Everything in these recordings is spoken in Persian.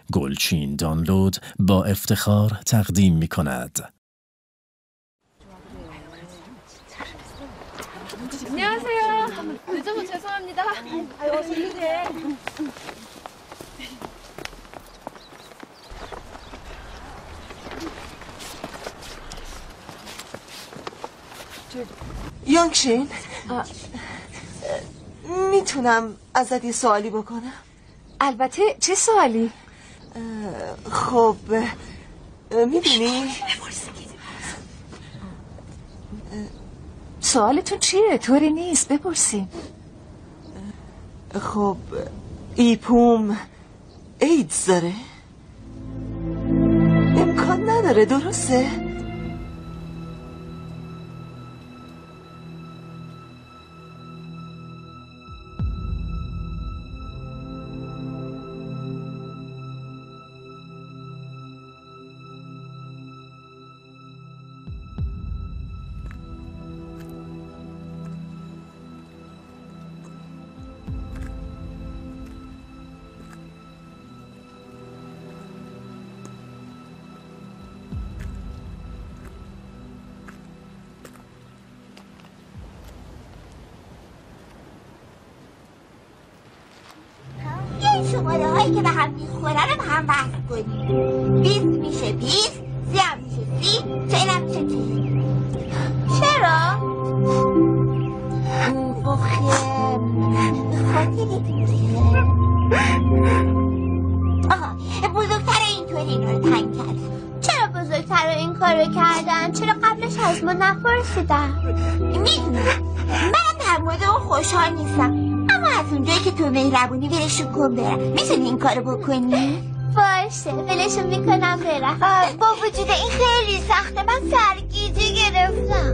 گلچین دانلود با افتخار تقدیم می کند. 안녕하세요. 늦어서 죄송합니다. 어서 이래. یانگشین میتونم ازت یه سوالی بکنم؟ البته. چه سوالی؟ خب میدونی سوالتون چیه؟ طوری نیست، بپرسیم. خب ایپوم ایدز داره؟ امکان نداره، درسته؟ شماره هایی که به هم میخوره رو به هم وصل کنیم. 20 میشه 20، 30 هم میشه 30، 40 هم میشه 40. چرا؟ آخه خاطر دیگه. آها، بزرگتر اینطوری اینا رو تنگ کردن. چرا بزرگتر این کارو کردن؟ چرا قبلش از ما نپرسیدن؟ میدونم من در مورد اون خوشحال نیستم، اما از اونجایی که تو مهربونی ولشون کن برم. میتونی این کارو بکنی؟ باشه، ولشون میکنم برم. با وجود این خیلی سخته، من سرگیجه گرفتم.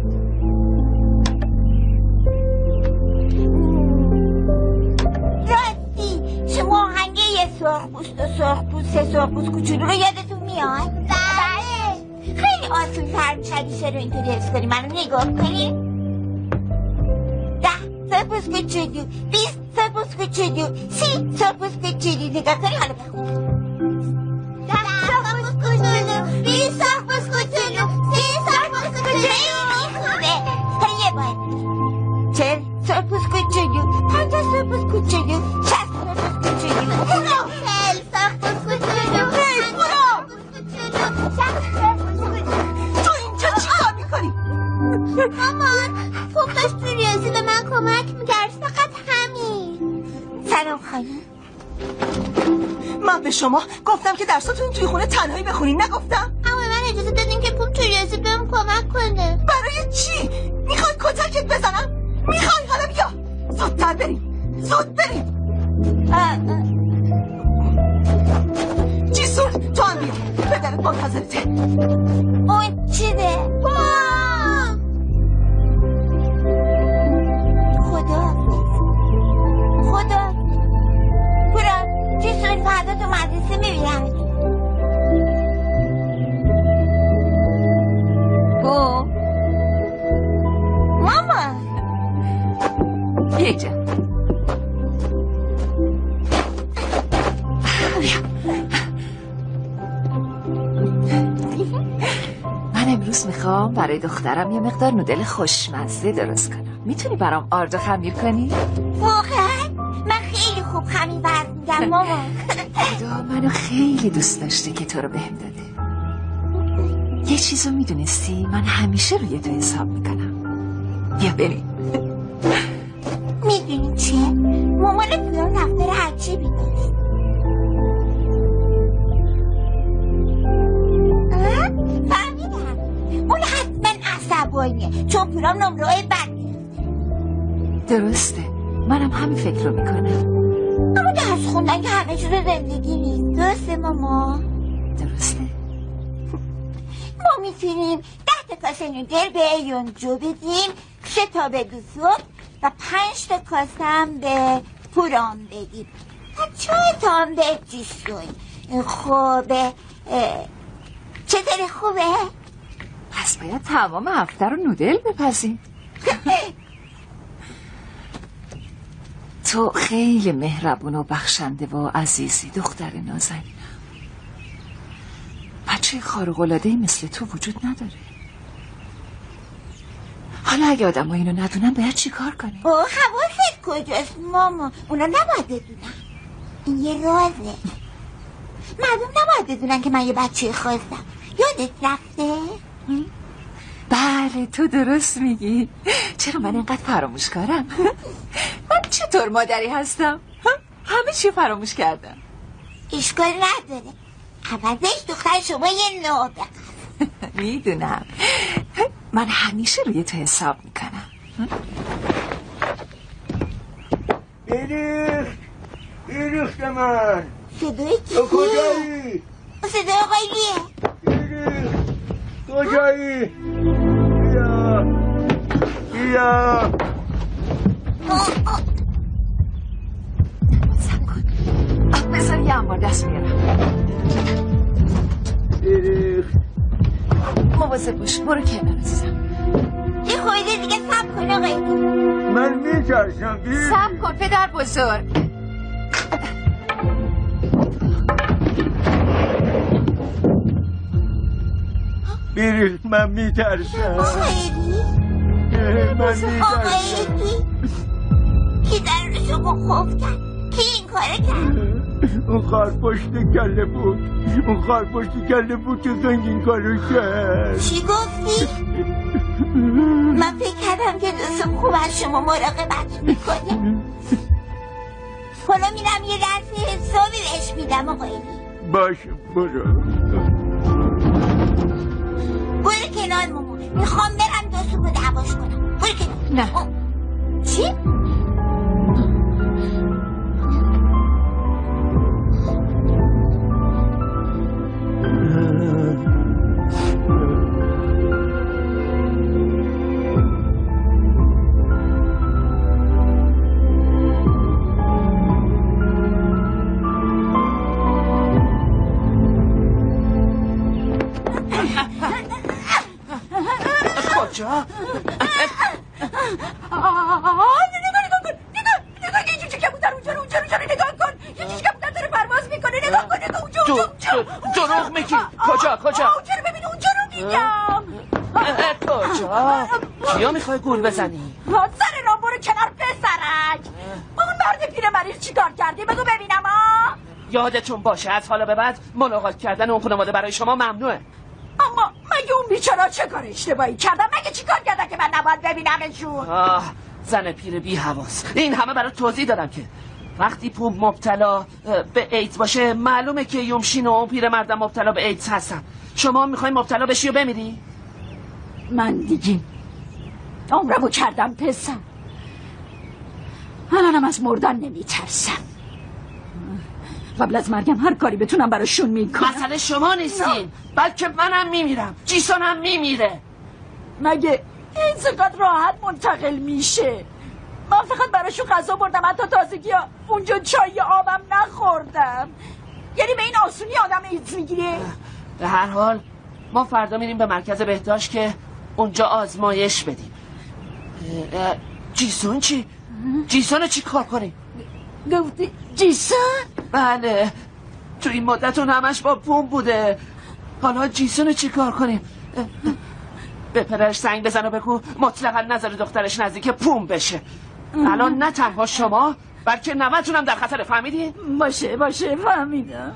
راستی شما آهنگه یه سرخپوست و سرخپوست سرخپوست کوچولو رو یادتون میاد؟ بله. خیلی آسون تر میشه اگه شعر رو اینطوری حفظ کنی. منو نگاه کنی. 10 سرخپوست کوچولو، 20 سرخپوست کوچولو، 30 سرخپوست کوچولو. نگاه کنی حالا بخون. 10 سرخپوست کوچولو، 20 سرخپوست کوچولو، 30 سرخپوست کوچولو. خیلی خوبه. تا یه بار 40 سرخپوست کوچولو، 50 سرخپوست کوچولو، 60 سرخپوست کوچولو. برو 40 سرخپوست کوچولو. برو 60 سرخپوست کوچولو. تو اینجا چی کار میکنی؟ مامان، خوب داشت تو ریاضی به من کمک میکرد، فقط همین. سلام خانم. من به شما گفتم که درساتون توی خونه تنهایی بخونین، نگفتم؟ اما من اجازه دادین که پوم تو ریاضی بهم کمک کنه. برای چی؟ میخوای کتکت بزنم؟ میخوای؟ حالا بیا زودتر بریم، زود بریم. جیسون تو هم بیا، پدرت منتظرته. اون چیه؟ خدا پورا جیسون فردا تو مدرسه میبینم. ماما یه جا من امروز میخوام برای دخترم یه مقدار نودل خوشمزه درست کنم. میتونی برام آرد و خمیر کنی؟ واقعا؟ من خیلی خوب خمیر ورد میدم ماما. خدا منو خیلی دوست داشته که تو رو بهم داده. یه چیزو میدونستی؟ من همیشه روی تو حساب میکنم. بیا بریم. میدونی چیه؟ مامان پیان رفتار عجیبی داشت. فهمیدم اون حتما عصبانیه چون پیرام نمره بد درسته، منم همین فکر رو میکنم. اما درس خوندن که همه چیز زندگی نیست. درسته ماما؟ درسته. ما میتونیم 10 تا کاسه نودل به یونجو بدیم، 3 تا به دوسوب و 5 تا کاسه هم به پورام بدیم و 4 تا هم به جیسون. خوبه؟ چطوری خوبه؟ پس باید تمام هفته رو نودل بپزیم. تو خیلی مهربون و بخشنده و عزیزی دختر نازنینم. بچه خارق‌العاده‌ای مثل تو وجود نداره. حالا اگه آدم ها اینو ندونن باید چی کار کنه؟ حواست کجاست ماما؟ اونا نباید بدونن. این یه رازه. مردم نباید بدونن که من یه بچه خواستم. یادت رفته؟ بله تو درست میگی. چرا من اینقدر فراموشکارم؟ من چطور مادری هستم؟ همه چی فراموش کردم. اشکال نداره. عوضش دختر شما یه نابغه. میدونم. من همیشه روی تو حساب میکنم. ایریخت من. صدای چیه؟ تو کجایی؟ صدای آقاییه. ایریخت کجایی؟ بیا سب کن. بذار یه انبار دست میارم. ایریخت مواظب باش. برو کنار عزیزم. یه خواهده دیگه سب کن آقایی. من میترسم. سب کن پدر بزرگ. ایریخت من میترسم. من میترسم. آقایی کی در رو شما خوف کرد؟ کی این کاره کرد؟ اون خار پشت کله بود. اون خار پشت کله بود که زنگین کارو کرد. چی گفتی؟ من فکر کردم که دوستم خوب از شما مراقبت میکنه. حالا میرم یه درس حسابی بهش میدم آقایی. باشه برو. برو کنار مامان. میخوام برم دوستم رو دعواش کنم. برو کنار. نه. چی؟ کجا؟ نگاه یه جوجه کبوتر اونجا رو نگاه کن. یه جوجه کبوتر داره پرواز میکنه. نگاه کن اونجا. دروغ میگی. کجا اونجا رو ببین. اونجا رو میگم. کجا؟ کیا میخوای گول بزنی؟ سر راه برو کنار پسرک. اون مرد پیرمریض چی کار کردی بگو ببینم. یادتون باشه از حالا به بعد ملاقات کردن اون خانواده برای شما ممنوعه. اما مگه اون بیچارا چه کار اشتباهی کردن؟ مگه چی کار کردن که من نباید ببینمشون؟ زن پیر بی حواس. این همه برای توضیح دادم که وقتی پوم مبتلا به ایدز باشه معلومه که یومشین و اون پیر مردم مبتلا به ایدز هستن. شما میخوای مبتلا بشی و بمیری؟ من دیگه عمرمو کردم پسر. الانم از مردن نمیترسم. قبل از مرگم هر کاری بتونم براشون میکنم. مسئله شما نیستین بلکه منم میمیرم. جیسون هم میمیره. مگه این چقدر راحت منتقل میشه؟ من فقط براشون غذا بردم. حتی تازگی اونجا چای آبم نخوردم. یعنی به این آسونی آدم ایدز میگیره؟ به هر حال ما فردا میریم به مرکز بهداشت که اونجا آزمایش بدیم. جیسون چی؟ جیسون چی کار کنیم؟ گفتی جیسون؟ بله تو این مدت اون همش با پوم بوده. حالا جیسون چی کار کنیم؟ به پدرش زنگ بزن و بگو مطلقا نظر دخترش نزدیک پوم بشه. الان نه تنها شما بلکه نوه‌تونم در خطر. فهمیدین؟ باشه فهمیدم.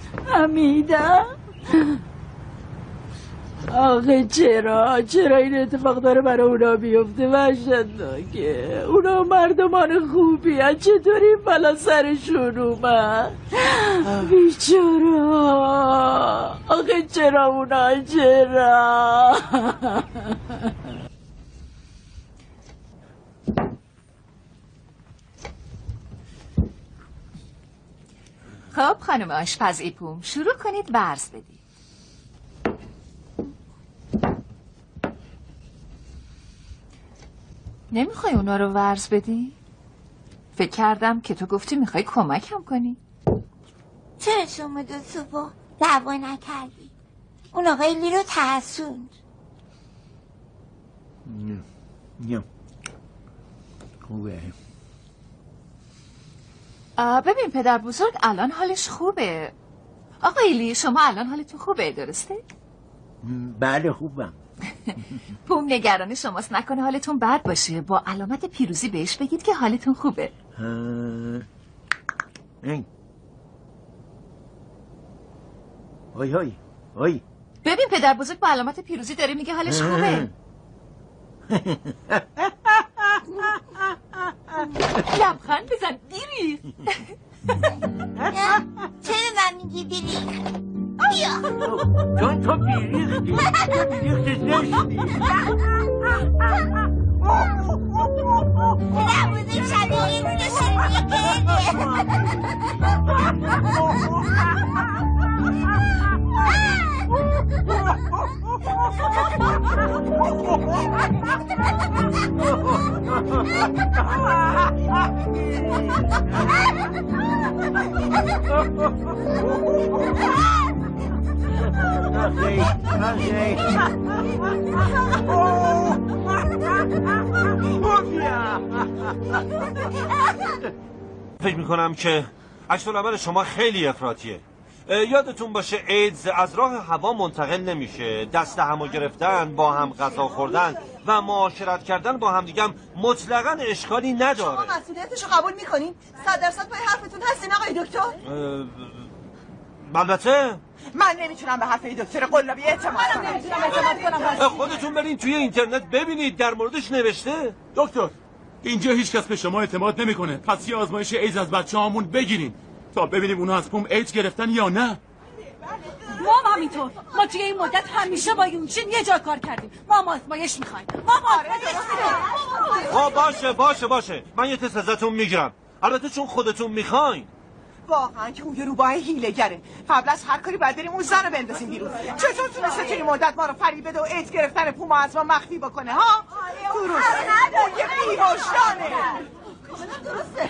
آخه چرا این اتفاق داره برای اونا بیفته؟ وحشتناکه. اونا مردمان خوبی هست. چطوری این بلا سرشون اومد؟ بیچارا. آخه چرا اونا چرا؟ خب خانم آشپز ایپوم شروع کنید ورز بدید. نمیخوای اونا رو ورز بدی؟ فکر کردم که تو گفتی میخوای کمکم کنی. چرا شما دو صبح دعوا نکردی؟ اون آقای لی رو ترسوند. نه خوبه. ببین پدر بزرگ الان حالش خوبه. آقای لی شما الان حالتون خوبه درسته؟ بله خوبم. پوم نگران شماست، نکنه حالتون بد باشه. با علامت پیروزی بهش بگید که حالتون خوبه. وای ببین پدر بزرگ با علامت پیروزی داره میگه حالش خوبه. لبخند بزن دیری. چرا من میگی بیری؟ بیا چون تو بیریختی زشتی. نبوده شبیه یه رونه شیرینی فکر میکنم که عکس العمل شما خیلی افراطیه. یادتون باشه ایدز از راه هوا منتقل نمیشه. دست همو گرفتن، با هم غذا خوردن و معاشرت کردن با هم دیگه هم مطلقاً اشکالی نداره. شما مسئولیتشو قبول میکنین؟ 100% پای حرفتون هستین آقای دکتر؟ البته من نمیتونم به حرف دکتر قلابی اعتماد کنم. خودتون برین توی اینترنت ببینید در موردش نوشته. دکتر اینجا هیچ کس به شما اعتماد نمیکنه. پس یه آزمایش ایدز از بچه‌هامون بگیریم تا ببینیم اونا از پوم ایدز گرفتن یا نه. ما همینطور. ما توی این مدت همیشه با یونشین یه جا کار کردیم. ما آزمایش میخوایم. باشه من یه تست ازتون میگیرم. البته چون خودتون میخواین. واقعا که اون یه روباه هیله‌گره. قبل از هر کاری باید بریم اون زن رو بندازیم بیرون. چطور تونسته توی این مدت ما رو فریب بده و ایدز گرفتن پوم از ما مخفی بکنه ها؟ درست. اون یه بی‌وجدانه. درسته.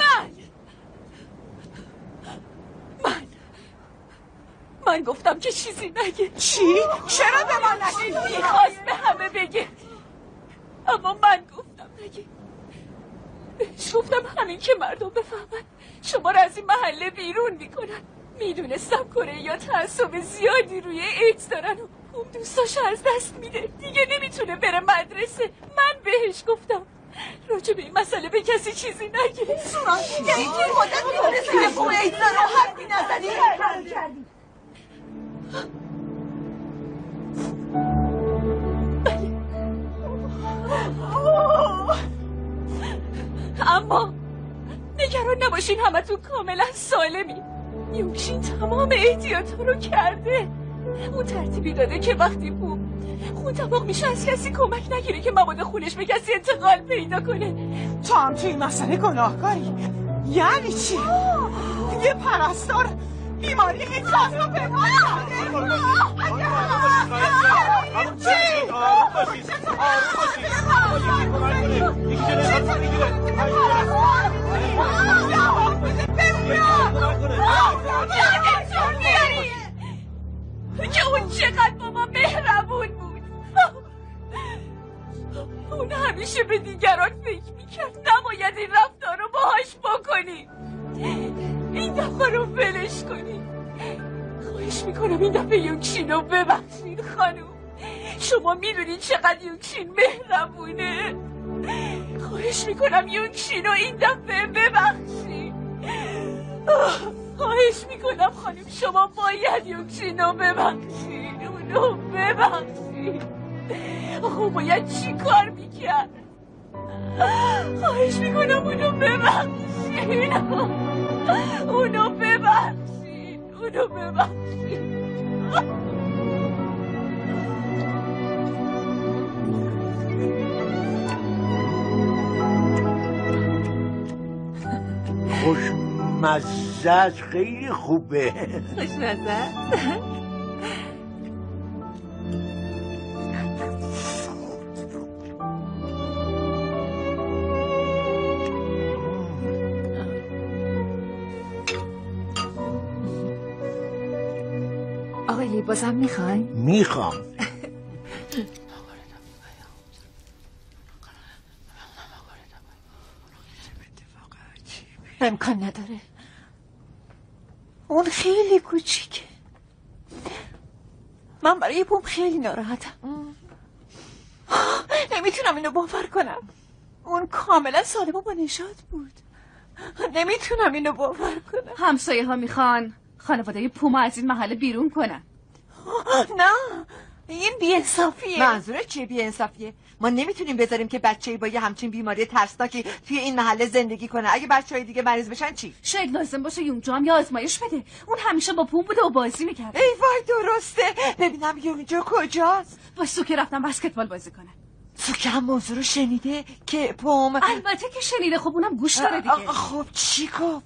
من گفتم که چیزی نگه. چی؟ چرا به ما نگی؟ میخواست به همه بگه اما من گفتم نگه. بهش گفتم همین که مردم بفهمن شما را از این محله بیرون میکنن. میدونستم کره یا تعصب زیادی روی ایدز دارن و اون دوستاش از دست میده. دیگه نمیتونه بره مدرسه. من بهش گفتم راجع به این مسئله به کسی چیزی نگه. سوران یعنی این مدت میدونستی که اون ایدز رو حرفی نزدی؟ اما نگران نباشین همتون کاملا سالمی. یونشین تمام احتیاطا رو کرده. اون ترتیبی داده که وقتی خون تمام میشه از کسی کمک نگیره که مواد خونش به کسی انتقال پیدا کنه. تو هم توی این مسئله گناهکاری. یعنی چی؟ یه پرستار بیماری ایدز رو به ما که اون چقدر با ما مهربون بود. اون همیشه به دیگران فکر میکرد. نباید این رفتار رو باهاش بکنی. این دفعه رو ولش کنی. خواهش میکنم این دفعه یونشین رو ببخشید خانوم. شما میدونید چقدر یونشین مهربونه. خواهش میکنم یونشین رو این دفعه ببخشید. خواهش میکنم خانم شما باید یونشین رو ببخشید. اونو ببخشید. آخه باید چی کار میکرد؟ خواهش میکنم اونو ببخشید. اونو ببخشید. اونو ببخشید. خوشمزه خیلی خوبه. خوشمزه. آقای لی بازم میخوای؟ میخوام. امکان نداره. اون خیلی کوچیکه. من برای پوم خیلی ناراحتم. نمیتونم اینو باور کنم. اون کاملا سالم و با نشاط بود. نمیتونم اینو باور کنم. همسایه ها میخوان خانواده پوما از این محله بیرون کنن. نه، این بی‌انصافیه. منظورت چیه بی‌انصافیه؟ ما نمیتونیم بذاریم که بچه‌ای با یه همچین بیماری ترسناکی توی این محله زندگی کنه. اگه بچه‌های دیگه مریض بشن چی؟ شاید لازم باشه یونجا هم یه آزمایش بده. اون همیشه با پوم بوده و بازی میکرد. ای وای درسته. ببینم یونجا کجاست؟ با سوکه رفتم بسکتبال بازی کنه. سوکه هم موضوع رو شنیده که پوم؟ البته که شنیده. خب اونم گوش داره دیگه. خب چی گفت؟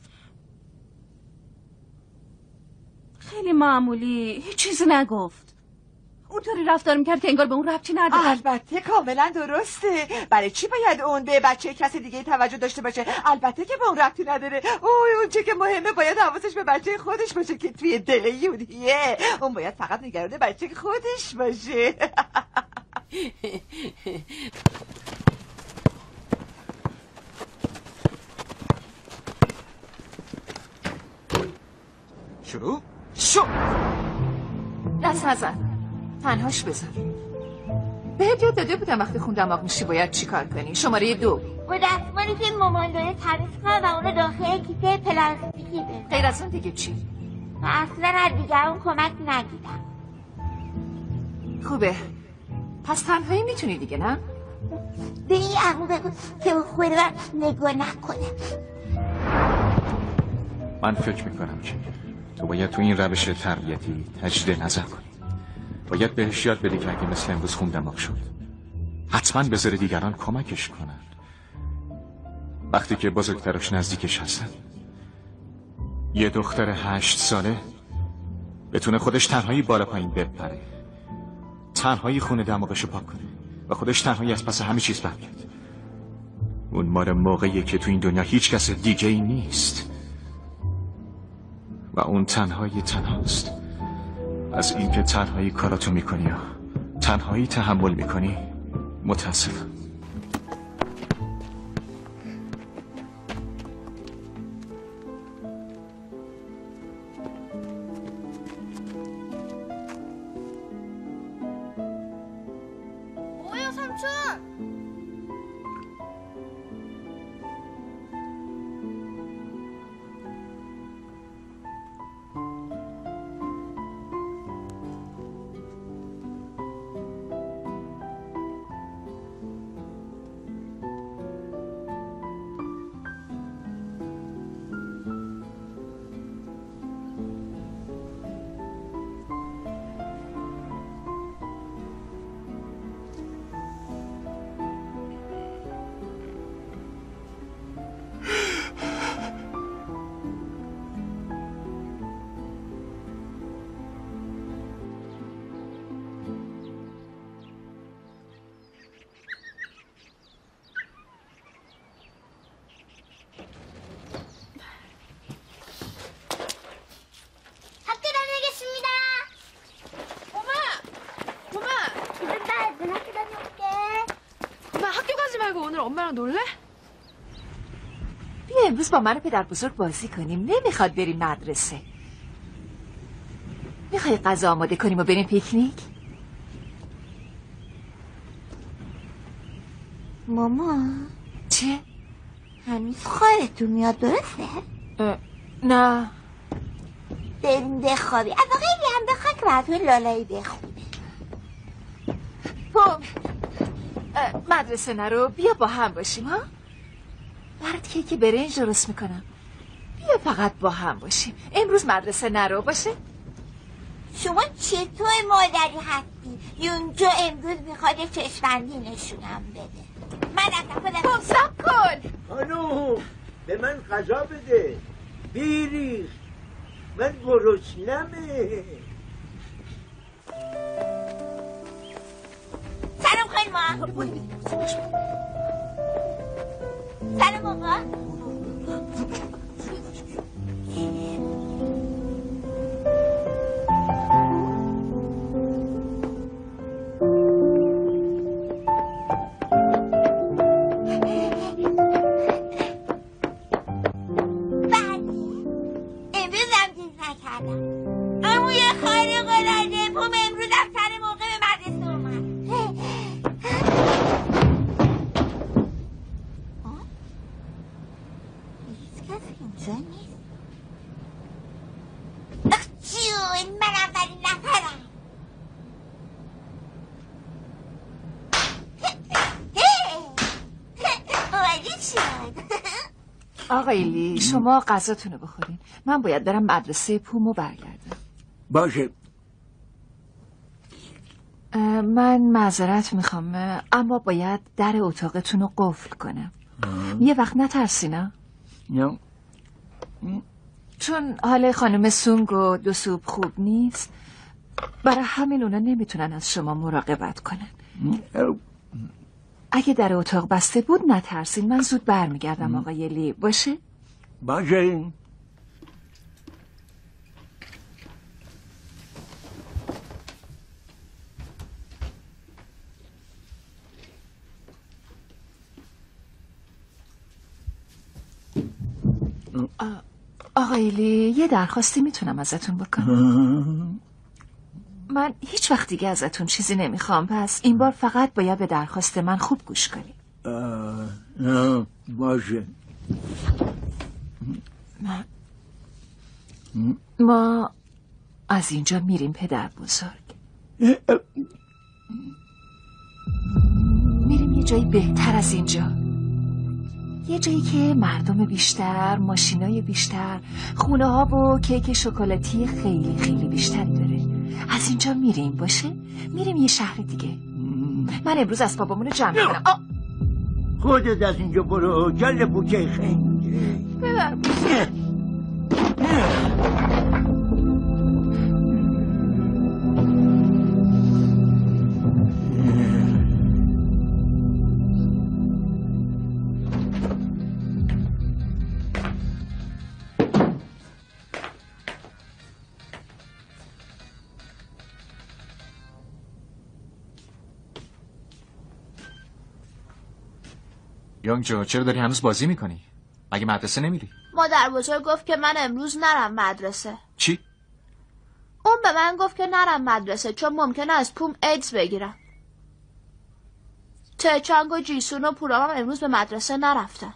خیلی معمولی، هیچ چیزی نگفت. اونطوری رفتار میکرد که انگار به اون ربطی نداره. البته کاملا درسته. برای چی باید اون به بچه کسی دیگه توجه داشته باشه؟ البته که به اون ربطی نداره. اون چه که مهمه باید حواسش به بچه خودش باشه که توی دل یونیه. اون باید فقط نگران بچه خودش باشه. شروع؟ شو دست نزن. تنهاش بذار. بهت یاد داده بودم وقتی خون دماغ میشی باید چی کار کنی. شماره 2 با دستمالی که مامان داره تمیز کنم و اونو داخل کیسه پلاستیکی بذارم. غیر از اون دیگه چی؟ و اصلا از دیگران کمک نگیرم. خوبه. پس تنهایی میتونی دیگه نه؟ به این عقو بگو که به خود من نگاه نکنه. من فکر میکنم که تو باید تو این روش تربیتی تجدید نظر کنی. باید بهش یاد بدی که اگه مثل امروز خون دماغ شد حتما بذاره دیگران کمکش کنن. وقتی که بزرگترش نزدیکش هستن، یه دختر 8 ساله بتونه خودش تنهایی بالا پایین بپره، تنهایی خون دماغشو پاک کنه و خودش تنهایی از پس همه چیز برگرد. اون مال موقعیه که تو این دنیا هیچ کس دیگه ای نیست و اون تنهاست. از اینکه تنهایی کاراتو میکنی یا تنهایی تحمل میکنی متاسفم. 뭐예요 삼촌? 엄마랑 놀래؟ بیا امروز با من و پدر بزرگ بازی کنیم. نمیخواد بریم مدرسه. میخوای غذا آماده کنیم و بریم پیکنیک؟ ماما چه؟ هنوز خواهرتون میاد درسته؟ نه بریم بخوابی. اما خیلی هم بخواه که براتون لالایی بخونه. پوم مدرسه نرو. بیا با هم باشیم ها. برات کیک برنج درست میکنم. بیا فقط با هم باشیم. امروز مدرسه نرو باشه. شما چطور مادری هستی؟ یونجا امروز میخواد چشمندی نشونم بده. من رفتم خودم. صبر کن خانوم به من غذا بده. بیریخ من گرسنمه. سلام خانم ما. سلام آقا. آقای لی شما غذاتونو بخورین. من باید برم مدرسه پومو برگردم. باشه. من معذرت میخوام اما باید در اتاقتون رو قفل کنم. یه وقت نترسینا؟ نه. چون حال خانم سونگ و دو سوب خوب نیست، برای همین اونا نمیتونن از شما مراقبت کنن. اگه در اتاق بسته بود نترسین، من زود برمیگردم آقای لی. باشه؟ باشه. آقای لی یه درخواستی میتونم ازتون بکنم؟ من هیچ وقت دیگه ازتون چیزی نمیخوام، پس این بار فقط باید به درخواست من خوب گوش کنی. باشه. ما از اینجا میریم پدر بزرگ. میریم یه جایی بهتر از اینجا، یه جایی که مردم بیشتر، ماشینای بیشتر، خونه ها و کیک شکلاتی خیلی خیلی بیشتری داره. از اینجا میریم. باشه؟ میریم یه شهر دیگه. من امروز اسبابامونو جمع کنم. خودت از اینجا برو. گل بوکه خنگه. ببر یونگجو چرا داری هنوز بازی میکنی؟ مگه مدرسه نمیری؟ مادر بزرگ گفت که من امروز نرم مدرسه. چی؟ اون به من گفت که نرم مدرسه چون ممکنه از پوم ایدز بگیرم. تچانگ و جیسون و پورام امروز به مدرسه نرفتن.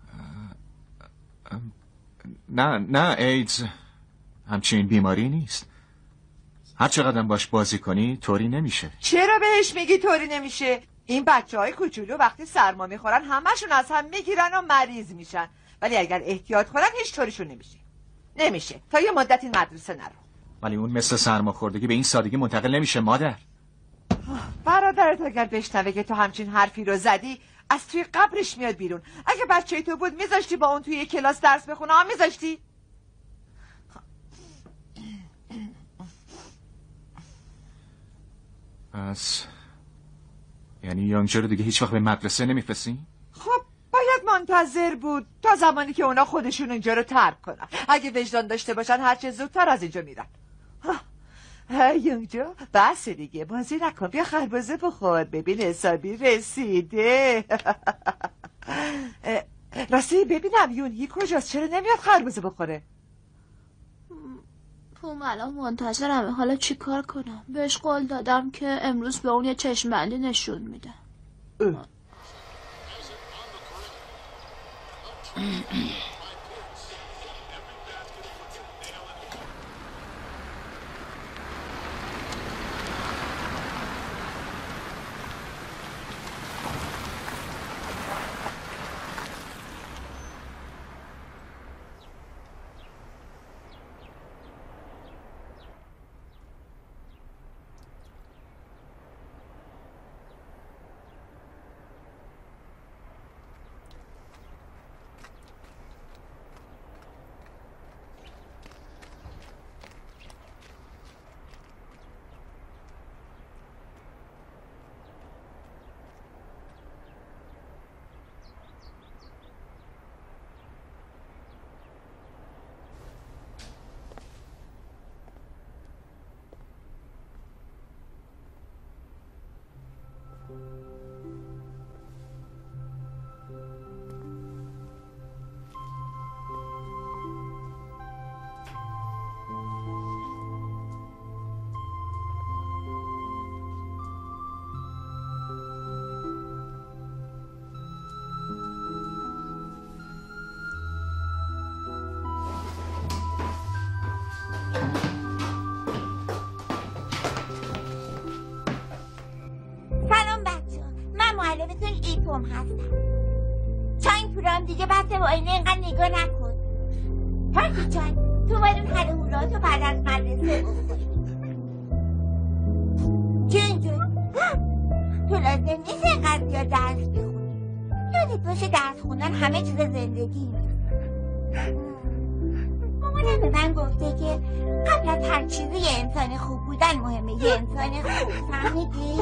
نه ایدز همچین بیماری نیست. هر چقدر باش بازی کنی طوری نمیشه. چرا بهش میگی طوری نمیشه؟ این بچه‌های کوچولو وقتی سرما میخورن همشون از هم میگیرن و مریض میشن، ولی اگر احتیاط کنن هیچ طوریشون نمیشه. تا یه مدت این مدرسه نرو. ولی اون مثل سرماخوردگی به این سادگی منتقل نمیشه مادر. برادرت اگر بشنوه که تو همچین حرفی رو زدی از توی قبرش میاد بیرون. اگه بچه تو بود میذاشتی با اون توی کلاس درس بخونه؟ میذاشتی؟ پس یعنی یونگجو رو دیگه هیچ وقت به مدرسه نمیفرستی؟ خب باید منتظر بود تا زمانی که اونا خودشون اینجا رو ترک کنن. اگه وجدان داشته باشن هر چه زودتر از اینجا میرن. یونگجو بس دیگه بازی نکن، بیا خربزه بخور ببین حسابی رسیده. راستی ببینم یونهی کجاست؟ چرا نمیاد خربزه بخوره؟ پوم الان منتظرمه. حالا چی کار کنم؟ بهش قول دادم که امروز به اون یه چشم بندی نشون میده. سلام بچه، من معلمتون ایپوم هستم. چند پورام دیگه بس با آینه اینقدر نگاه نکن. پارتی جان تو باید اون حل هوراتو بعد از مدرسه بخوری. جون جون تو لازم نیست اینقدر زیاد درس بخونی. یادت باشه درس خوندن همه چیز زندگی. مامانم به من گفته که قبل از هر چیزی یه انسان خوب بودن مهمه. یه انسان خوب، فهمیدی؟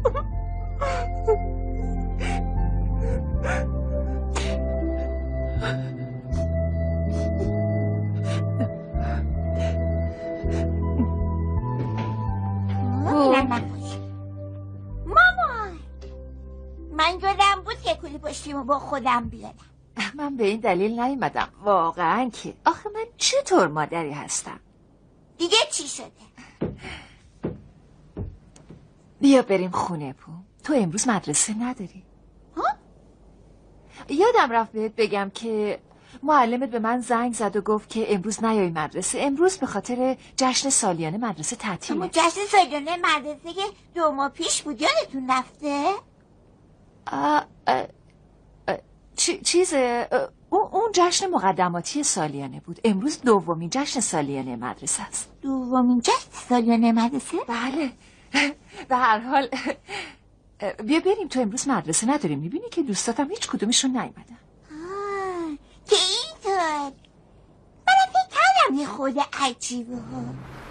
مامان من یادم بود که کلی پشتیمو با خودم بیارم. من به این دلیل نیومدم واقعا که آخه من چطور مادری هستم. دیگه چی شده؟ بیا بریم خونه پوم. تو امروز مدرسه نداری؟ ها؟ یادم رفت بهت بگم که معلمت به من زنگ زد و گفت که امروز نیای مدرسه. امروز به خاطر جشن سالیانه مدرسه تعطیله. اما جشن سالیانه مدرسه که 2 ماه پیش بود یادتون رفته؟ اون جشن مقدماتی سالیانه بود. امروز 2مین جشن سالیانه مدرسه است. 2مین جشن سالیانه مدرسه؟ بله. به هر حال بیا بریم. تو امروز مدرسه نداریم. میبینی که دوستاتم هیچ کدومشون نیومدن. که اینطور من فکر کردم یه خود عجیبه ها.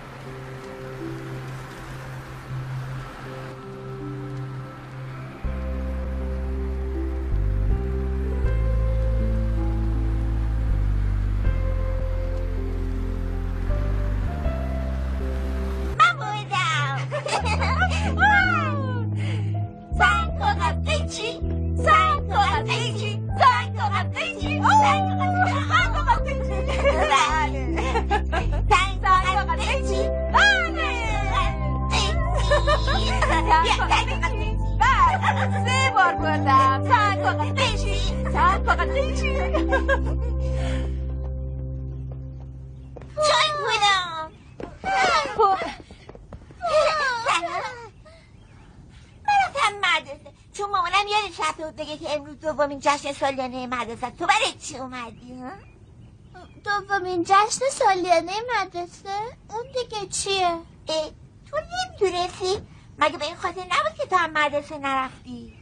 چون مامانم یادش رفته بود بگه که امروز 2مین جشن سالیانه مدرسه. تو برای چی اومدی ها؟ 2مین جشن سالیانه مدرسه؟ اون دیگه چیه؟ تو نمیدونستی؟ مگه به این خاطر نبود که تو هم مدرسه نرفتی؟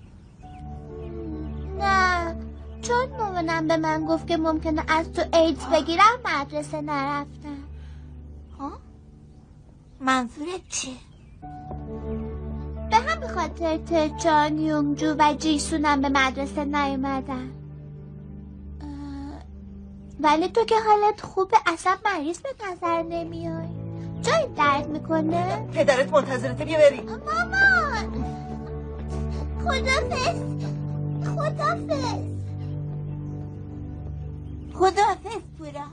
نه، چون مامانم به من گفت که ممکنه از تو ایدز بگیرم مدرسه نرفتم. ها؟ منظورت چیه؟ به همین خاطر ترچان، یونگجو و جیسونم به مدرسه نیومدن. ولی تو که حالت خوبه اصلا مریض به نظر نمیای. جای درد میکنه؟ پدرت منتظرته. بیا بریم. مامان خدافظ. خدافظ. خدافظ پورا.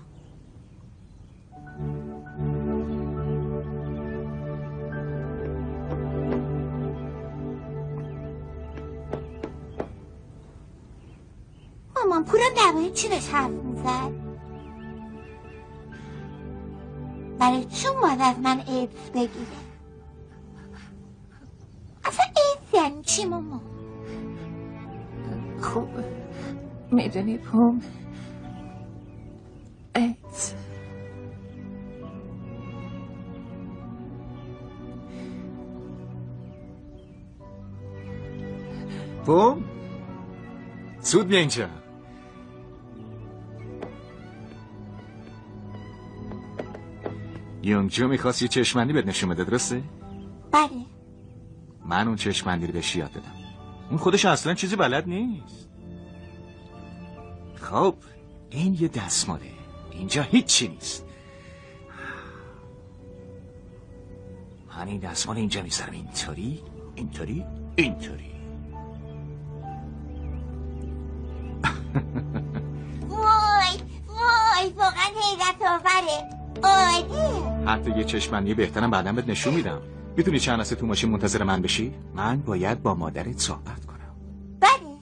مامان پورا درباره چی داشت حرف میزد؟ برای چون باید از من ایدز بگیره؟ اصلا ایدز یعنی چی مامان؟ خب میدونی پوم، ایدز پوم زود بیا اینجا. یونگجو میخواست یه چشمندی بهت نشون بده، درسته؟ بله. من اون چشمندی رو بهش یاد دادم. اون خودش اصلا چیزی بلد نیست. خب این یه دستماله. اینجا هیچی نیست. من این دستمال اینجا میذارم اینطوری اینطوری اینطوری. وای واقعا حیرت آوره. عالیه. حتی یه چشمندی بهترم بعدم بهت نشون میدم. میتونی چند لحظه تو ماشین منتظر من بشی؟ من باید با مادرت صحبت کنم. بله.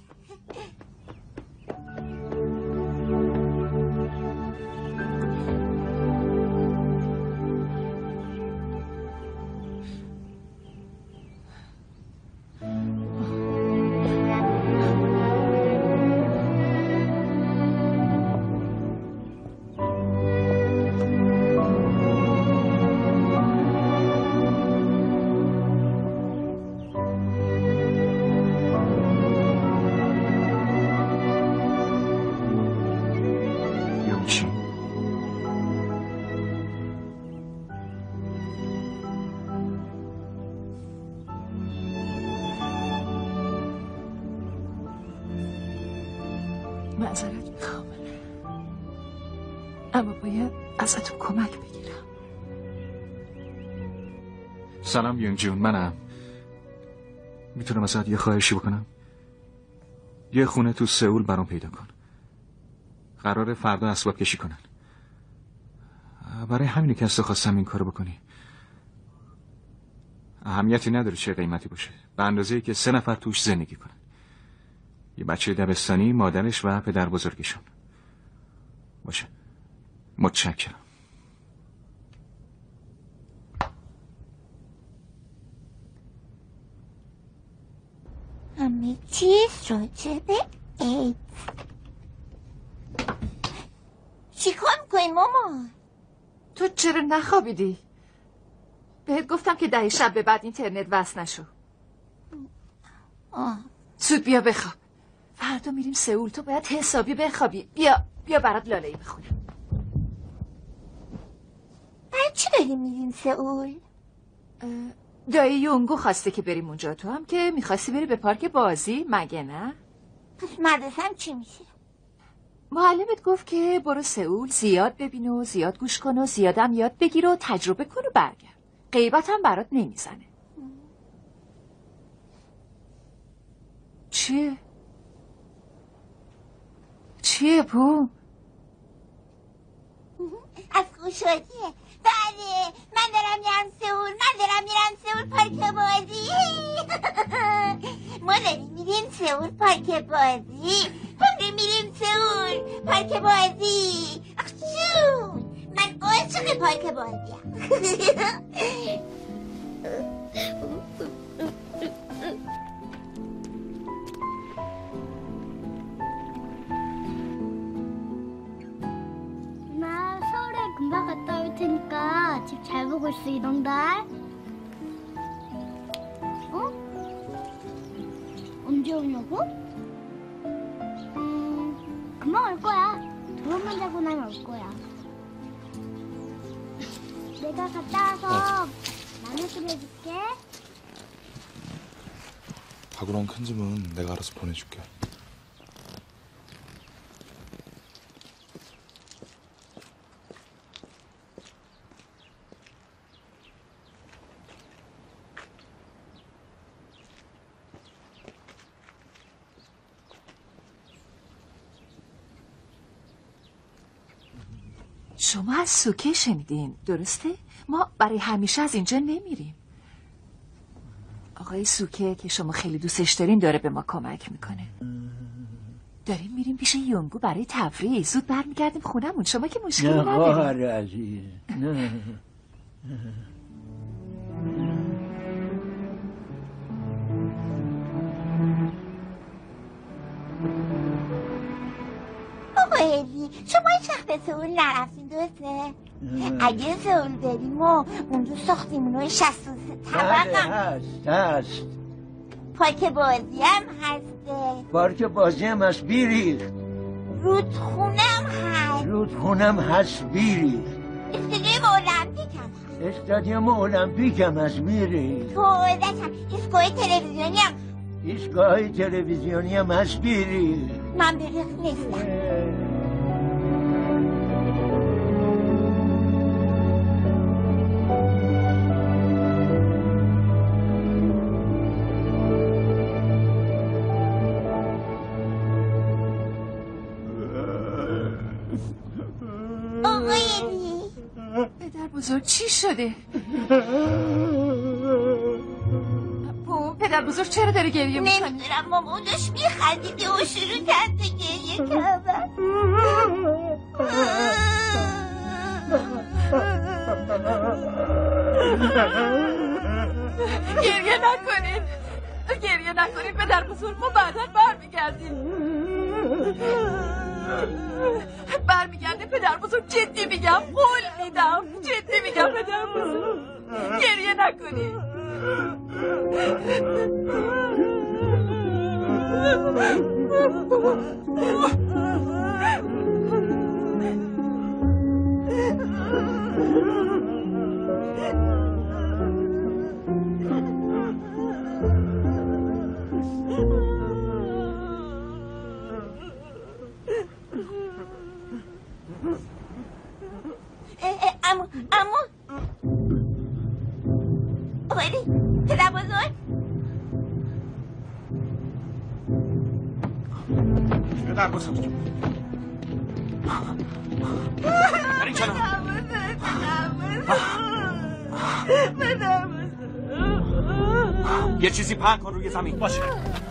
باید ازتون کمک بگیرم. سلام یون جون، منم. میتونم ازت یه خواهشی بکنم؟ یه خونه تو سئول برام پیدا کن. قراره فردا اسباب کشی کنن. برای همینه که از خواستم این کارو بکنی. اهمیتی نداره چه قیمتی باشه، به اندازه‌ای که 3 نفر توش زندگی کنن. یه بچه دبستانی، مادرش و پدر بزرگشون. باشه، متشکرم. همه چیز راجع به ایدز. چی کار میکنی مامان؟ تو چرا نخوابیدی؟ بهت گفتم که 10 شب به بعد اینترنت وصل نشو. زود بیا بخواب. فردا میریم سئول، تو باید حسابی بخوابی. بیا برات لاله‌ای بخونم. برای چی داریم میریم سئول؟ دایی یونگو خواسته که بریم اونجا. تو هم که میخواستی بری به پارک بازی، مگه نه؟ پس مدرسه‌م چی میشه؟ معلمت گفت که برو سئول، زیاد ببین و زیاد گوش کن و زیادم یاد بگیر و تجربه کن و برگرد. غیبت هم برات نمیزنه. چیه پو؟ از خوشحالیه. بله من دارم میرم سئول پارک بازی. ما داریم میریم سئول پارک بازی. پارک بازی. اخشون من عاشق پارک بازیم. 금방 갔다 올 테니까 집 잘 보고 있어, 이동달. 어? 언제 오냐고? 금방 올 거야. 졸업만 자고 나면 올 거야. 내가 갔다 와서 라면 끓여줄게. 박우랑 큰 집은 내가 알아서 보내줄게. شما از سوکه شنیدین، درسته؟ ما برای همیشه از اینجا نمیریم. آقای سوکه که شما خیلی دوستش دارین داره به ما کمک میکنه. داریم میریم پیش یونگو برای تفریح. زود برمیگردیم خونمون. شما که مشکلی ندارین. نه خواهر عزیز، نه. الی شما هیچ وقت به سئول نرفتین درسته؟ اگه سئول بریم و اونجا ساختمونای 63 طبقه هست پارک بازی هم هسته. پارک بازی هم هست بیریخت. رودخونم هست بیریخت. استادیوم المپیک هم هست بیریخت. ایستگاه تلویزیونی هم ایستگاه تلویزیونی هم هست بیریخت. من بیریخت نیستم. پدر بزرگ چی شده؟ پدر بزرگ چرا داره گریه میکنه؟ نمیدونم مامان داشت میخندیده و شروع کرد به گریه کردن. گریه نکنید پدر بزرگ، ما بعدا برمیگرده پدر بزرگ. جدی میگم، قول میدم، جدی میگم پدر بزرگ. گریه نکنید. خیلی پدر بزرگ پدر بزرگ برین چنان پدر بزرگ یه چیزی پهن کن روی زمین باشه.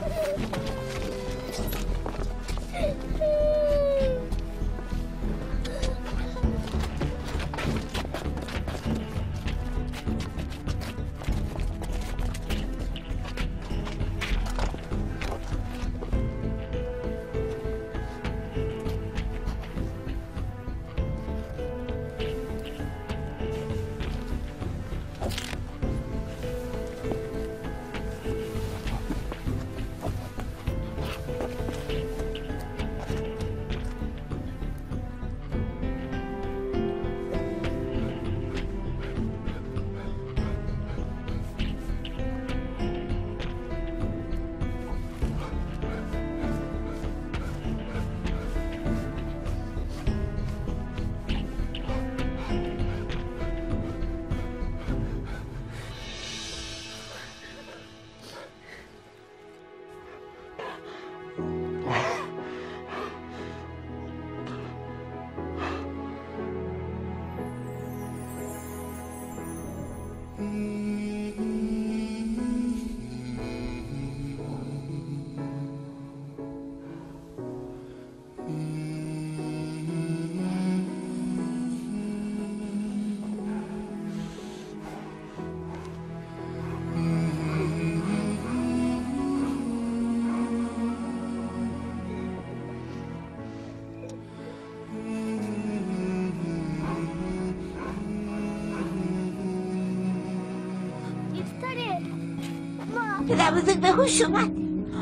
پدر بزرگ به هوش اومد.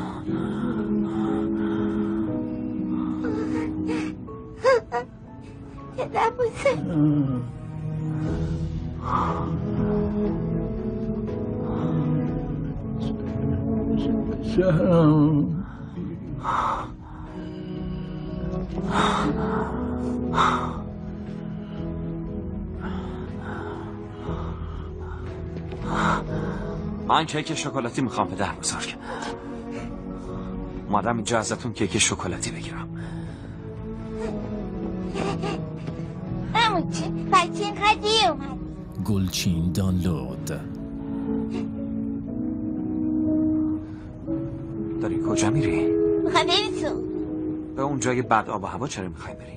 پدر بزرگ من کیک شکلاتی میخوام پدر بزرگ. اومدم اینجا ازتون کیک شکلاتی بگیرم. همونچه بچه اینقدر اومد. گلچین دانلود. داری کجا میری؟ میخوام بریم سو. به اون جای بد آب و هوا چرا میخوای بری؟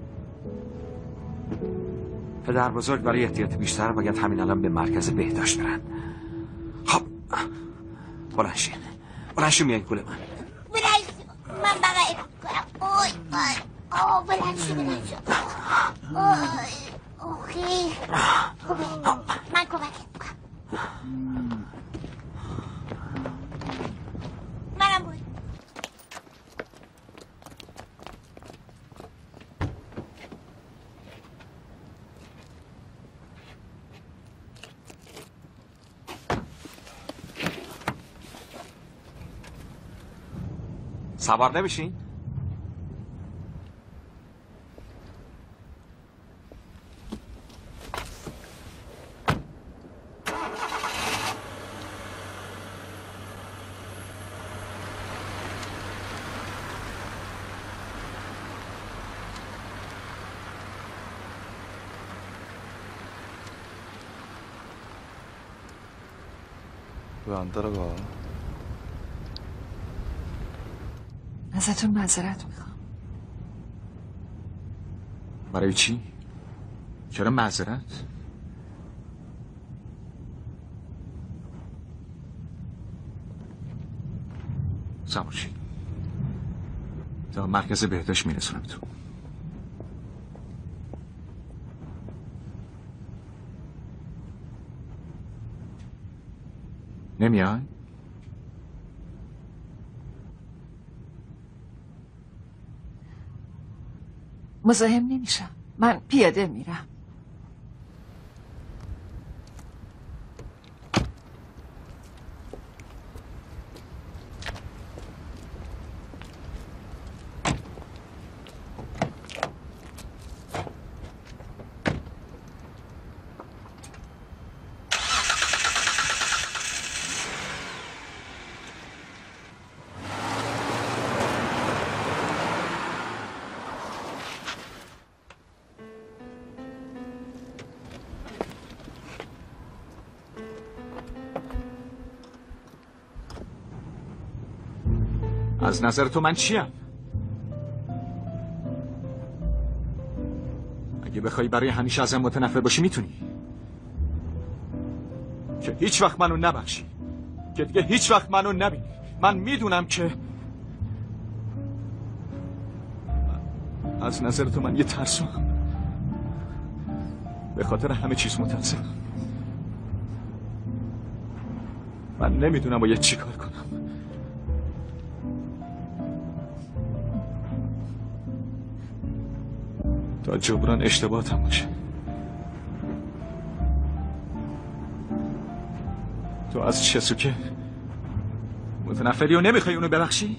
پدر بزرگ برای احتیاط بیشتر باید همین الان به مرکز بهداشت برن. خب بلنشین میای کول من. بلنشین من بقیه کنم. اوی بلنشین اوخی من کمکت میکنم. منم بود. سوار نمیشین؟ 왜 안 따라가? ازتون معذرت میخوام. برای چی؟ چرا معذرت؟ سوار شید. تا مرکز بهداشت میرسونم تو. نمیای؟ مزاحم نمیشم. من پیاده میرم. از نظر تو من چیم؟ اگه بخوای برای همیشه ازم متنفر باشی میتونی، که هیچ وقت منو نبخشی، که دیگه هیچ وقت منو نبینی. من میدونم که از نظر تو من یه ترسوام، به خاطر همه چیز مترسم. من نمیدونم باید چی کار کنم. تا جبران اشتباهتم باشه. تو از چسوکه متنفری و نمیخوای اونو ببخشی؟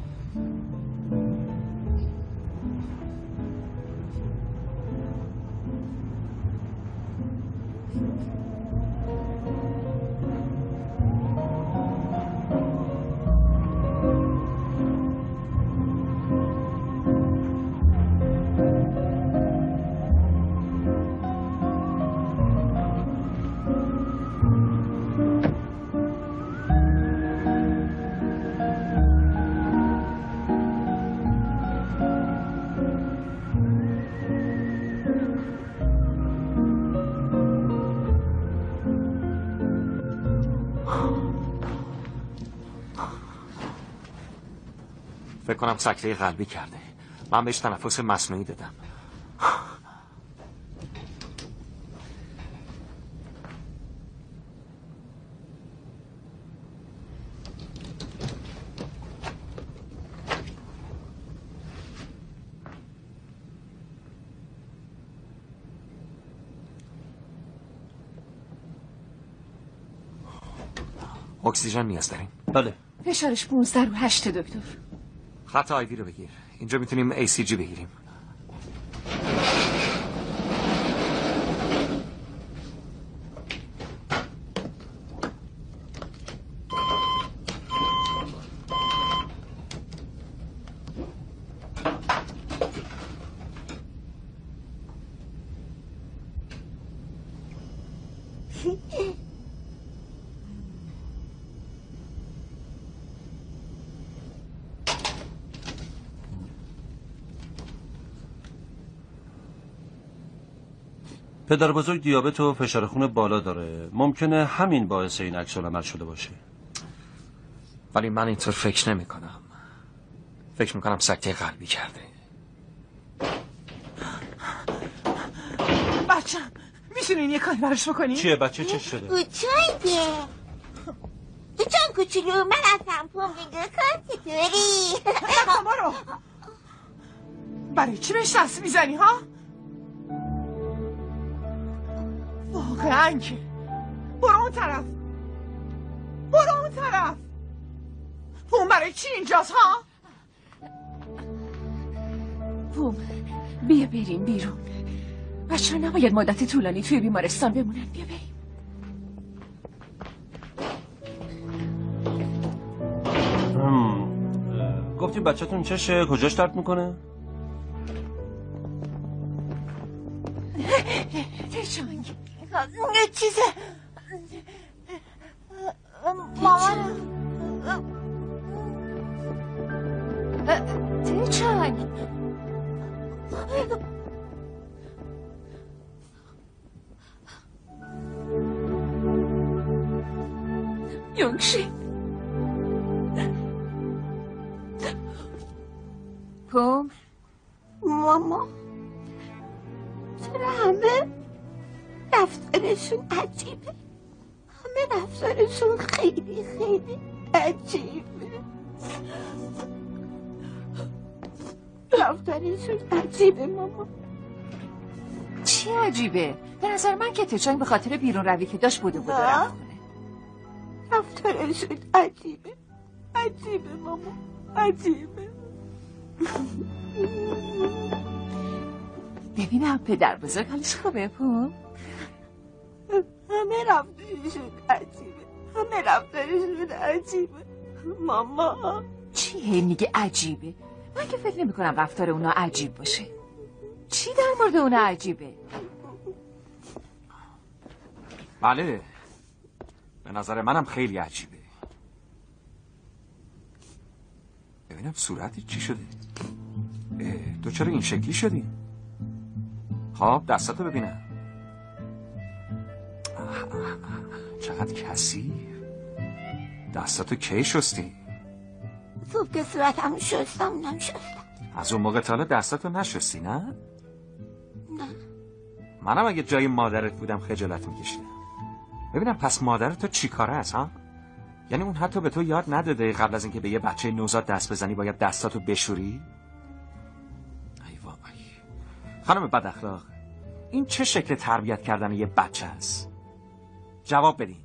فکر کنم سکته قلبی کرده. من بهش تنفس مصنوعی دادم. اکسیژن نیاز داریم؟ بله. فشارش 15/8 دکتر. خط آیوی رو بگیر. اینجا میتونیم ACG بگیریم. پدر بزرگ دیابت و فشار خون بالا داره. ممکنه همین باعث این عکس العمل شده باشه. ولی من اینطور فکر نمی کنم. فکر میکنم سکته قلبی کرده. بچم میتونین یه کاری براش بکنی؟ چیه بچه چه شده؟ کوچایده چون کوچولو من اصلا پوم دیگه کار چطوری؟ برو برای چی بهش دست میزنی ها؟ واقعا که برو اون طرف، برو اون طرف. اون برای چی اینجاست ها؟ بوم بیا بریم بیرون. بچه ها نباید مدت طولانی توی بیمارستان بمونن. بیا بریم. گفتی بچه‌تون چشه؟ کجاش درد میکنه؟ تشنگ چیزه مامان تشنگ یونگشی پوم ماما چرا همه رفتارشون عجیبه؟ همه رفتارشون خیلی خیلی عجیبه. رفتارشون عجیبه ماما. چی عجیبه؟ به نظر من که تچنگ به خاطر بیرون روی که داشت بوده رفت کنه. رفتارشون عجیبه. عجیبه ماما. عجیبه. ببینم پدر بزرگ حالش خوبه پوم؟ همه رفتارشون عجیبه. همه رفتارشون عجیبه ماما. چی هی میگه عجیبه؟ من که فکر نمی کنم رفتار اونا عجیب باشه. چی در مورد اونا عجیبه؟ بله به نظر منم خیلی عجیبه. ببینم صورتت چی شده؟ تو چرا این شکلی شدی؟ خب دستاتو ببینم. چقدر کثیف. دستاتو کی شستی؟ صبح که صورتمو شستم اونم شستم. از اون موقع تا حالا دستاتو نشستی نه؟ نه. منم اگه جای مادرت بودم خجالت میکشیدم. ببینم پس مادرت تو چی کاره است ها؟ یعنی اون حتی به تو یاد نداده قبل از اینکه به یه بچه نوزاد دست بزنی باید دستاتو بشوری؟ ای وای. خانم بد اخلاق، این چه شکل تربیت کردن یه بچه است؟ جواب بدین.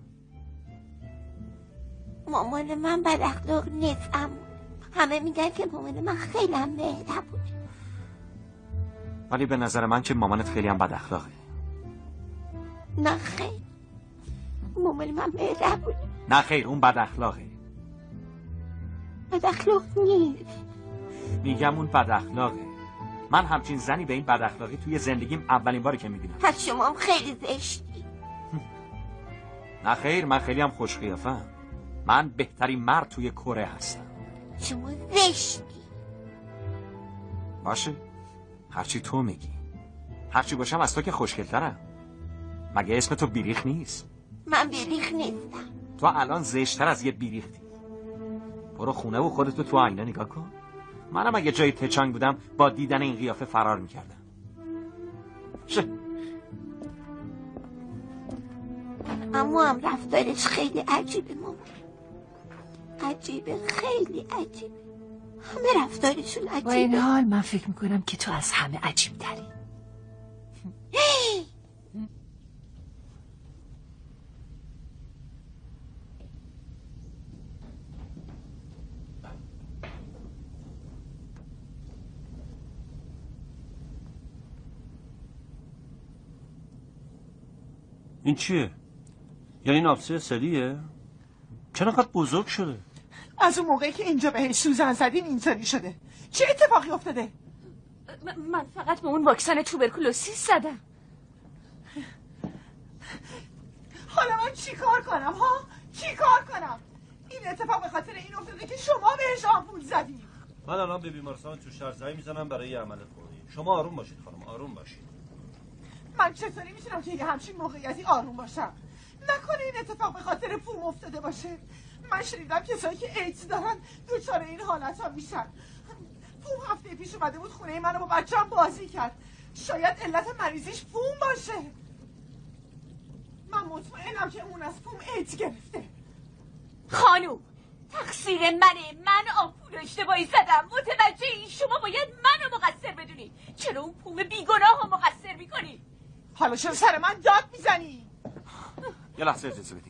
مامان من بد اخلاق نیست عمو. همه میگن که مامان من خیلی هم مهربونه. ولی به نظر من که مامانت خیلی هم بد اخلاقه. نه خیر، مامان من مهربونه. نه خیر، اون بد اخلاقه. بد اخلاق نیست. میگم اون بد اخلاقه. من همچین زنی به این بد اخلاقی توی زندگیم اولین باری که میبینم. پس شما هم خیلی زشتی. نه خیر، من خیلی هم خوش قیافم. من بهترین مرد توی کره هستم. شما زشتی. باشه، هرچی تو میگی. هرچی باشم از تو که خوشگلترم. مگه اسم تو بیریخ نیست؟ من بیریخ نیستم. تو الان زشتر از یه بیریختی. برو خونه و خودتو تو آینه نگاه کن. منم اگه جای تچانگ بودم با دیدن این قیافه فرار میکردم. اما هم رفتارش خیلی عجیبه مامان. عجیبه، خیلی عجیبه. همه رفتارشون عجیبه. با این حال من فکر میکنم که تو از همه عجیب تری. این چیه؟ یعنی این آبسه سریه؟ چرا قد بزرگ شده؟ از اون موقعی که اینجا بهش سوزن زدین اینطوری شده. چه اتفاقی افتاده؟ من فقط به اون واکسن توبرکولوسیس زدم. حالا من چی کار کنم ها؟ چی کار کنم؟ این اتفاق به خاطر این افتاده که شما بهش آمپول زدید. من الان به بیمارستان تو شهر زنگ میزنم برای یه عمل فوری. شما آروم باشید خانم، آروم باشید. من چطوری میتونم که یه همچین موقعیتی آروم باشم؟ نکنه این اتفاق به خاطر پوم افتاده باشه. من شنیدم کسایی که ایدز دارن دچار این حالت ها میشن. پوم هفته پیش اومده بود خونه منو با بچه‌م بازی کرد. شاید علت مریضیش پوم باشه. من مطمئنم که اون از پوم ایدز گرفته. خانوم، تقصیر منه. من آمپول اشتباهی زدم. متوجه این شما باید منو مقصر بدونی. چرا اون پوم بیگناه رو مقصر میکنی؟ حالا چرا سر من داد میزنی؟ یه لحظه اجازه بدید.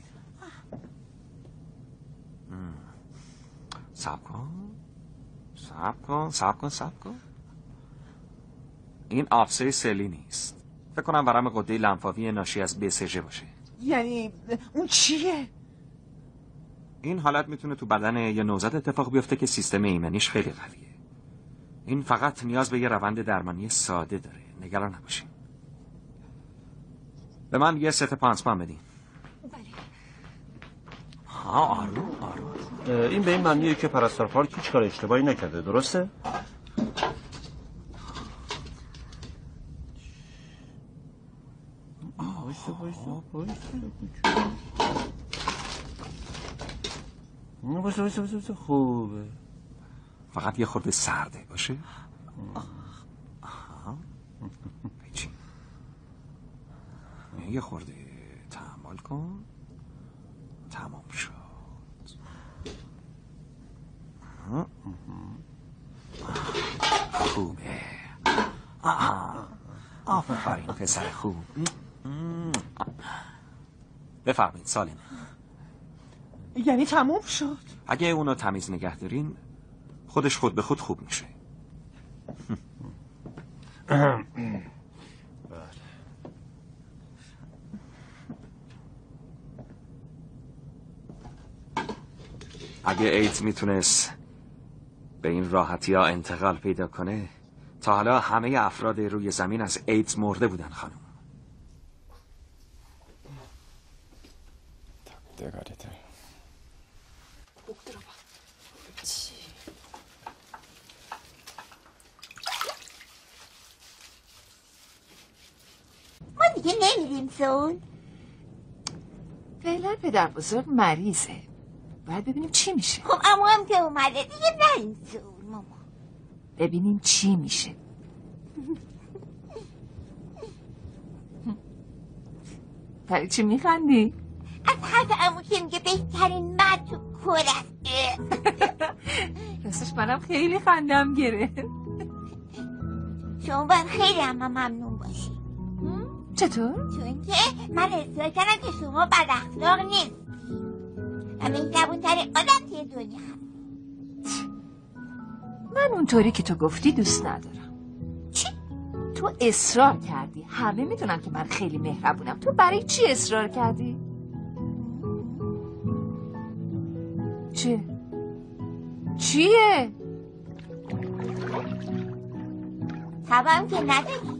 صبر کن. این آبسه سلی نیست. فکر کنم ورم غده لنفاوی ناشی از BCG باشه. یعنی اون چیه؟ این حالت میتونه تو بدن یه نوزاد اتفاق بیفته که سیستم ایمنیش خیلی قویه. این فقط نیاز به یه روند درمانی ساده داره. نگران نباشین. به من یه ست پانسمان بدین. آروم. این به این معنیه که پرستار پارک هیچ کار اشتباهی نکرده، درسته؟ وایسا خوبه. فقط یه خورده سرده باشه. پیچی. یه خورده تحمل کن. تمام شد. خوبه. آفرین پسر خوب. بفرمایید سالمه. یعنی تموم شد؟ اگه اونو تمیز نگه دارین خودش خود به خود خوب میشه. اگه ایدز میتونست به این راحتی ها انتقال پیدا کنه تا حالا همه افراد روی زمین از ایدز مرده بودن خانم. سول؟ فعلا پدر بزرگ مریضه. باید ببینیم چی میشه. خب اما هم که اومده دیگه نه سول ماما. ببینیم چی میشه. برای چی میخندی؟ از حرف امو که میگه بهترین مرد تو کره. راستش منم خیلی خندم گرفت. شما باید خیلی اما ممنون باشی. چطور؟ چون که من اصرار کردم که شما بد اخلاق نیست و مهربون ترین آدم توی دنیا هم. من اونطوری که تو گفتی دوست ندارم. چی؟ تو اصرار کردی. همه میدونن که من خیلی مهربونم. تو برای چی اصرار کردی؟ چیه؟ خبرم که نداری.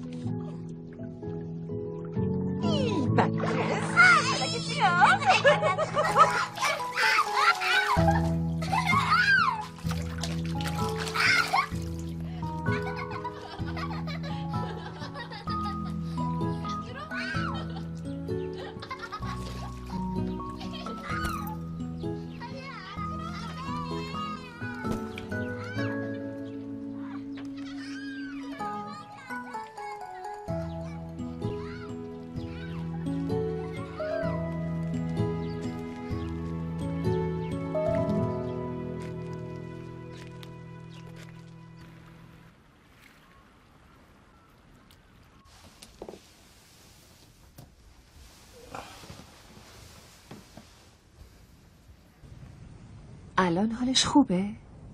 الان حالش خوبه؟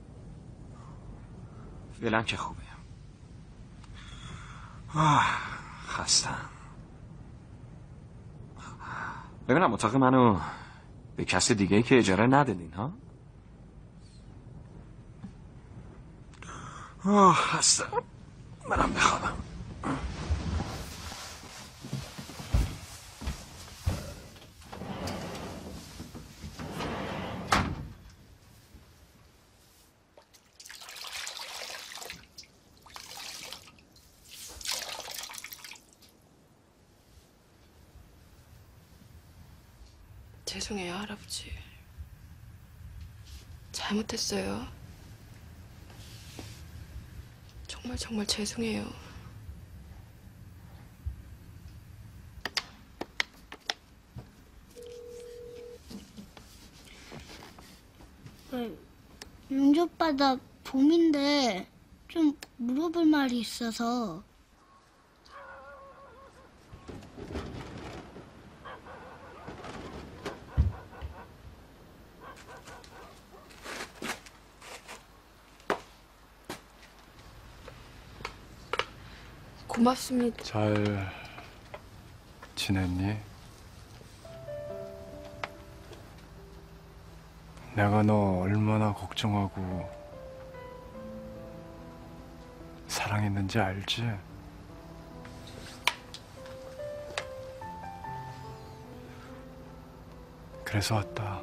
فعلا که خوبه. خستم. ببینم اتاق منو به کس دیگه که اجاره ندادین ها؟ خستم. منم بخوابم. 죄송해요, 할아버지. 잘못했어요. 정말 죄송해요. 윤주 오빠 나 봄인데 좀 물어볼 말이 있어서. 고맙습니다. 잘 지냈니? 내가 너 얼마나 걱정하고 사랑했는지 알지? 그래서 왔다.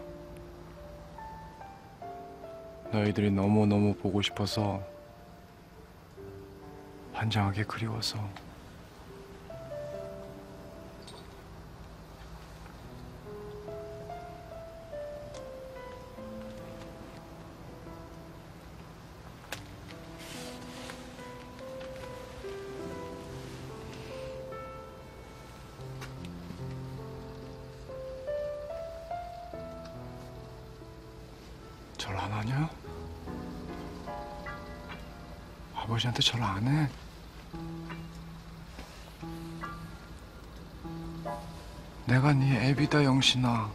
너희들이 너무너무 보고 싶어서 환장하게 그리워서. 절 안 하냐? 아버지한테 절 안 해? 내가 네 애비다, 영신아.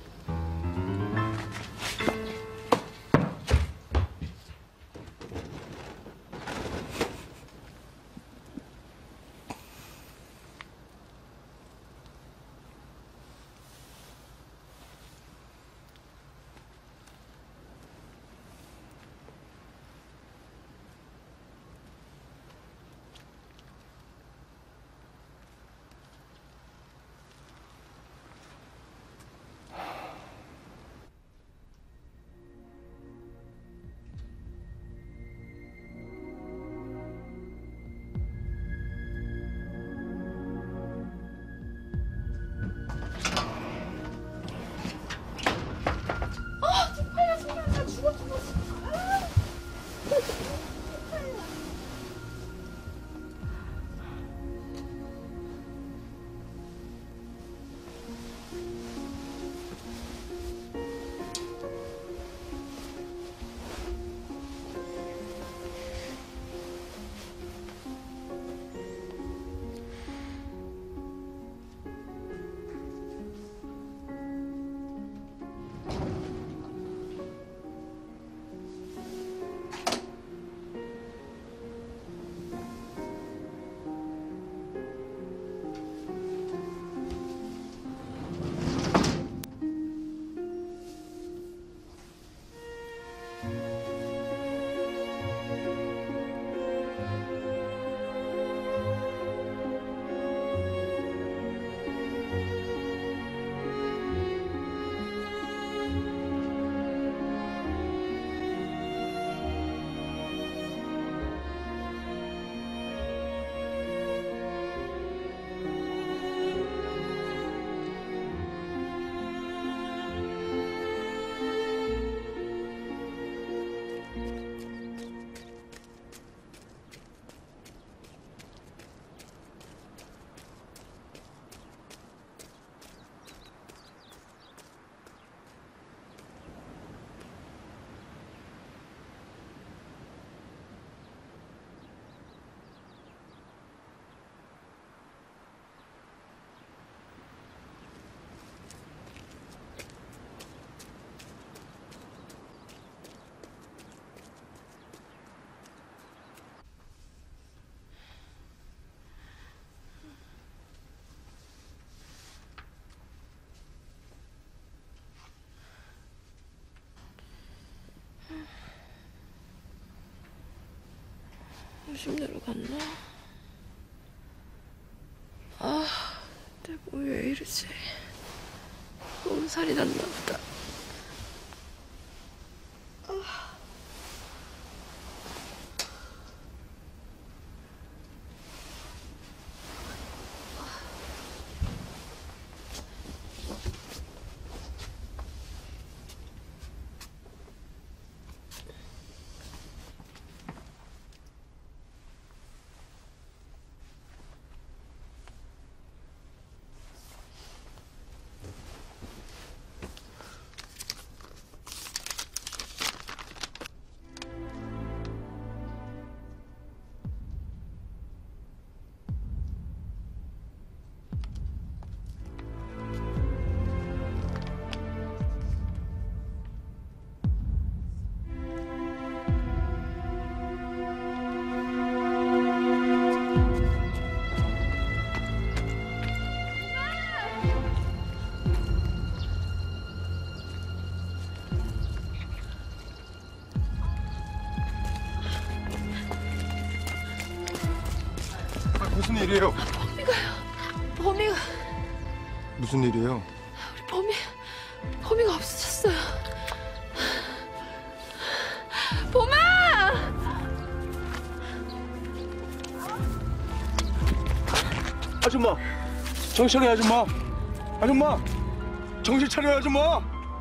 중심대로 갔나? 아, 내 몸이 왜 이러지? 몸살이 났나 보다. 무슨 일이에요? 범이가 무슨 일이에요? 우리 범이가 없어졌어요. 범아! 아줌마! 정신 차려, 아줌마! 아줌마! 정신 차려, 아줌마!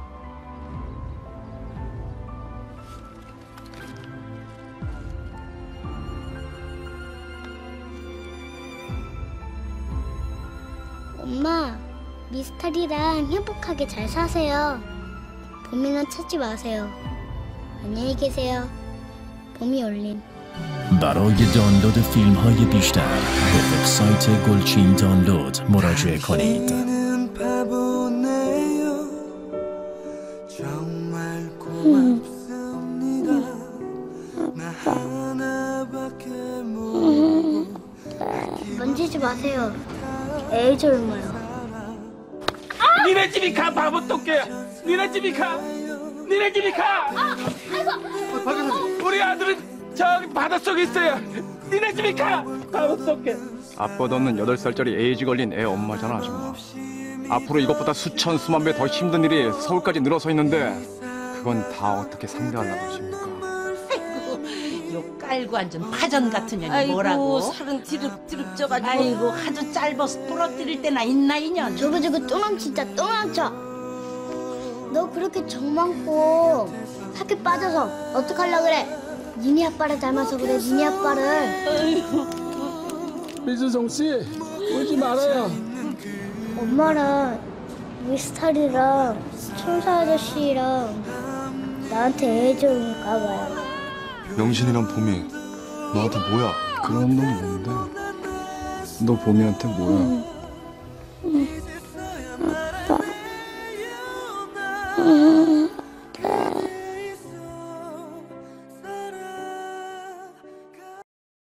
엄마, 미스터리랑 행복하게 잘 사세요. 봄이는 찾지 마세요. 안녕히 계세요. 봄이 올림. برای دانلود فیلم های بیشتر به وبسایت گلچین دانلود مراجعه کنید. 만지지 마세요. 에이 젊어요. 니네 집이 가, 바보 똥개야. 니네 집이 가. 니네 집이 가. 우리 아들은 저기 바닷속에 있어요. 니네 집이 가, 바보 똥개. 아빠도 없는 8살짜리 에이즈 걸린 애 엄마잖아, 아줌마. 앞으로 이것보다 수천 수만 배 더 힘든 일이 서울까지 늘어서 있는데 그건 다 어떻게 상대하려고 하십니까? 요 깔고 앉은 파전 같은 년이 아이고, 뭐라고? 살은 디릅디릅 쪄가지고. 아이고 하도 짧아서 부러뜨릴 때나 있나 이년. 저거 똥망 진짜 똥망쳐. 너 그렇게 정 많고 학교 빠져서 어떡하려 그래? 니네 아빠를 닮아서 그래. 니네 아빠를. 미수성 씨, 울지 말아요. 엄마랑 미스터리랑 천사 아저씨랑 나한테 애정인가 봐요. 영신이랑 봄이 너한테 뭐야? 그런 놈 뭔데? 너 봄이한테 뭐야? 아빠.